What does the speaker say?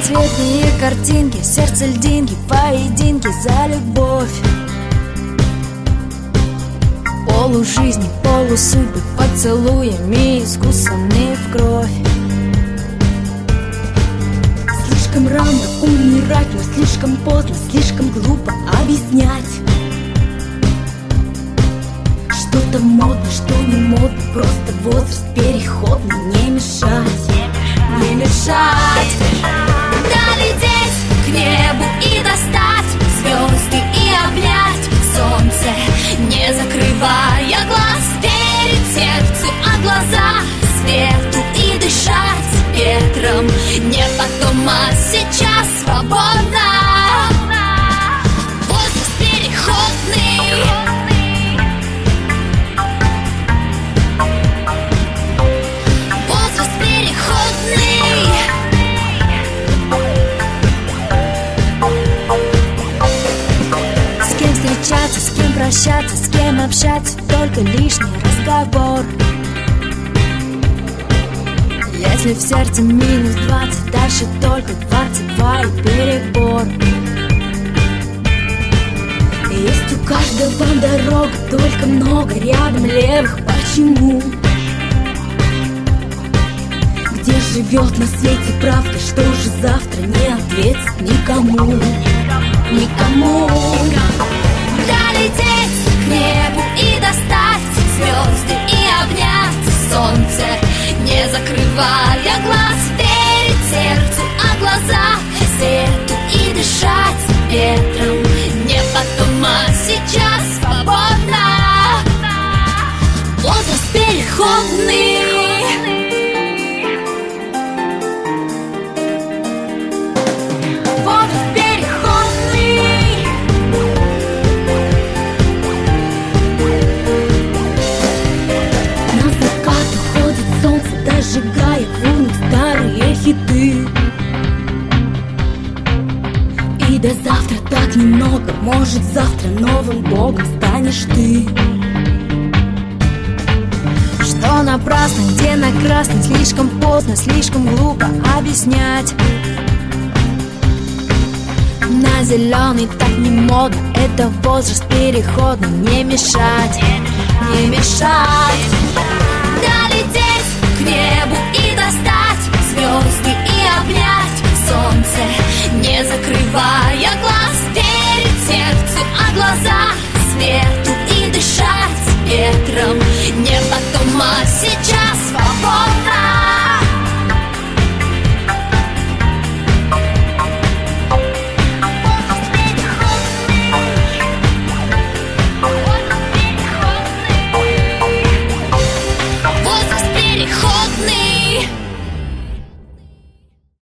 Разноцветные картинки, сердце льдинки, поединки за любовь. Полужизни, полусудьбы, поцелуями искусанные в кровь. Слишком рано умирать, но слишком поздно, слишком глупо объяснять. Что-то модно, что не модно, просто возраст переходный. Не мешать, не мешать. Долететь к небу и достать звезды и обнять солнце, не закрывая глаз. Верить сердцу, а глаза свету и дышать ветром. Не потом, а сейчас свободно. Возраст переходный. Возраст переходный. С кем встречаться, с кем прощаться, с кем общаться, только лишний разговор. Если в сердце минус 20, дальше только 22 и перебор. Есть у каждого дорога, только много рядом левых. Почему? Где живет на свете правда, что же завтра не ответит никому? Никому. Долететь к небу и достать звезды и обнять солнце, не закрывая глаз. Верить сердцу, а глаза свету и дышать ветром. Не потом, а сейчас свободно. Возраст переходный. Возраст переходный. На закат уходит солнце, дожигая в урнах старые хиты. И до завтра так немного, может завтра новым богом станешь ты. Что напрасно, где на красный, слишком поздно, слишком глупо объяснять. На зеленый так не модно, это возраст переходный. Не мешать, не мешать.